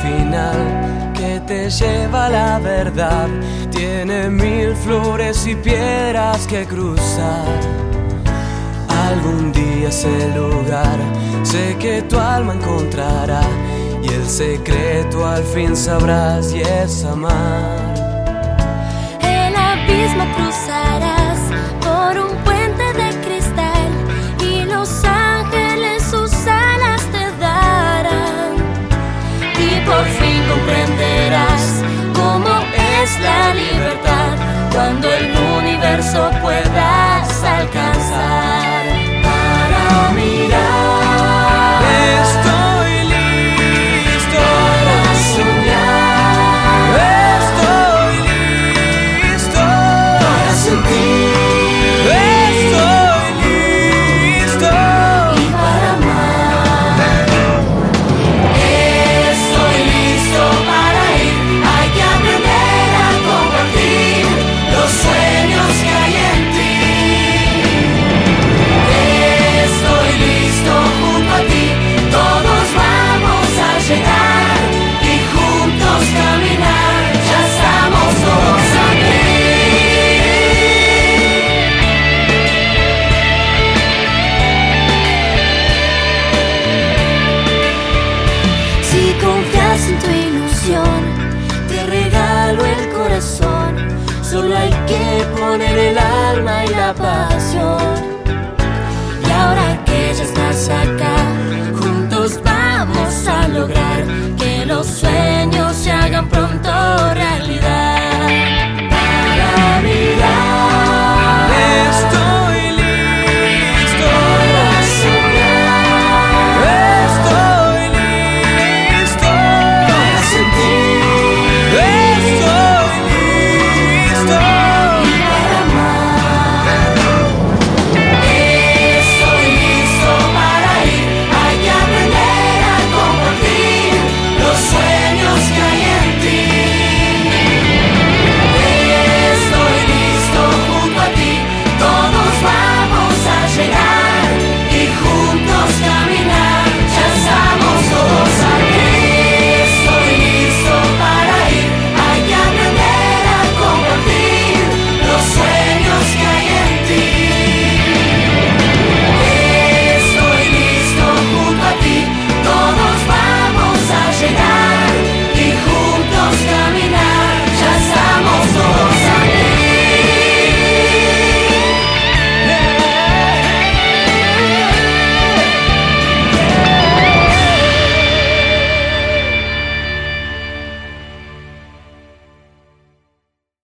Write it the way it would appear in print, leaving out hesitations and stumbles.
final que te lleva a la verdad. Tiene 1000 flores y piedras que cruzar. Algún día ese lugar sé que tu alma encontrará, y el secreto al fin sabrás y es amar. El abismo cruzarás por un puente de cristal, y los ángeles sus alas te darán, y por fin comprenderás cómo es la libertad cuando el universo puedas alcanzar. Para mirar, Estoy listo para soñar, estoy listo para sentir estoy listo y para amar. Estoy listo para ir, hay que aprender a compartir los sueños que hay en ti. Estoy listo junto a ti, todos vamos a llegar y juntos caminar, ya estamos todos aquí. Si confías en tu ilusión, te regalo el corazón, solo hay que poner el alma y la pasión. Y ahora que ya estás acá, juntos vamos a lograr que los sueños se hagan pronto realidad.